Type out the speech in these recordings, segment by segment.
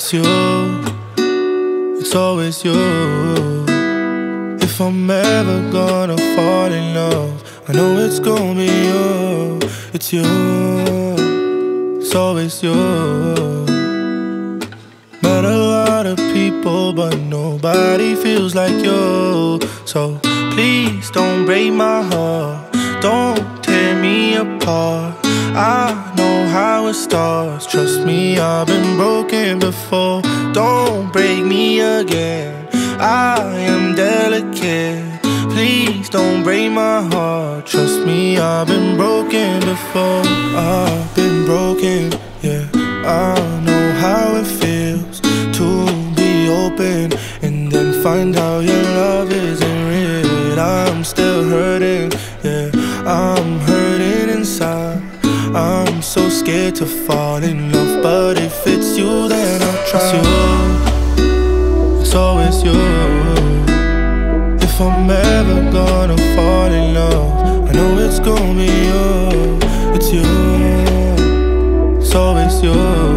It's you, it's always you. If I'm ever gonna fall in love, I know it's gonna be you. It's you, it's always you. Met a lot of people, but nobody feels like you. So please don't break my heart, don't tear me apart. I know how it starts, trust me, I've been broken before. Don't break me again, I am delicate. Please don't break my heart, trust me, I've been broken before. I've been broken, yeah. I know how it feels to be open and then find out your love isn't real. I'm still hurting, yeah, I'm hurting inside. I'm so scared to fall in love, but if it's you, then I'll try. It's you, it's always you. If I'm ever gonna fall in love, I know it's gonna be you. It's you, it's always you.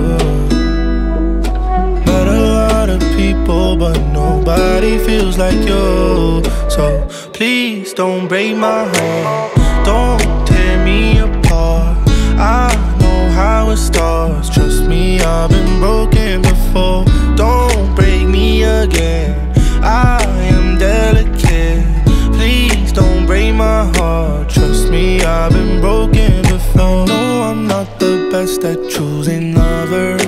Met a lot of people, but nobody feels like you. So please don't break my heart, don't tear me apart. I know how it starts, trust me, I've been broken before. Don't break me again, I am delicate. Please don't break my heart, trust me, I've been broken before. No, I'm not the best at choosing lovers.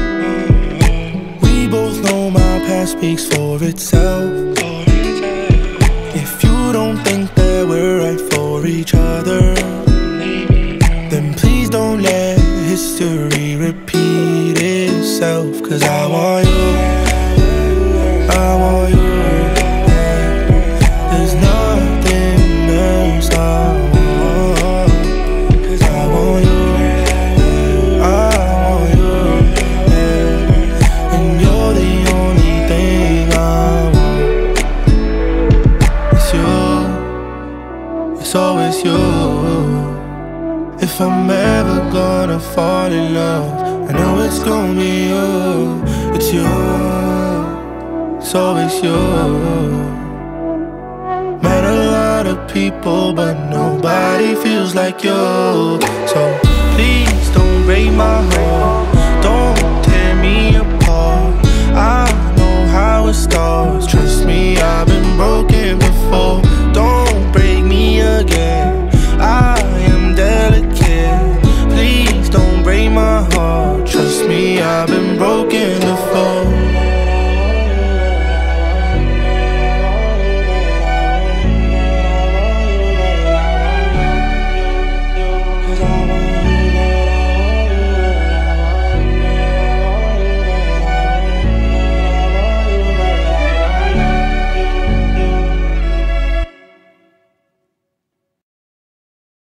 We both know my past speaks for itself. If you don't think that we're right for each other, then please don't let history repeat itself. Cause I want you, I want you. There's nothing else I want. Cause I want you, I want you, and you're the only thing I want. It's you, it's always you. If I'm ever gonna fall in love, I know it's gonna be you. It's you, it's always you. Met a lot of people, but nobody feels like you. So please don't break my heart,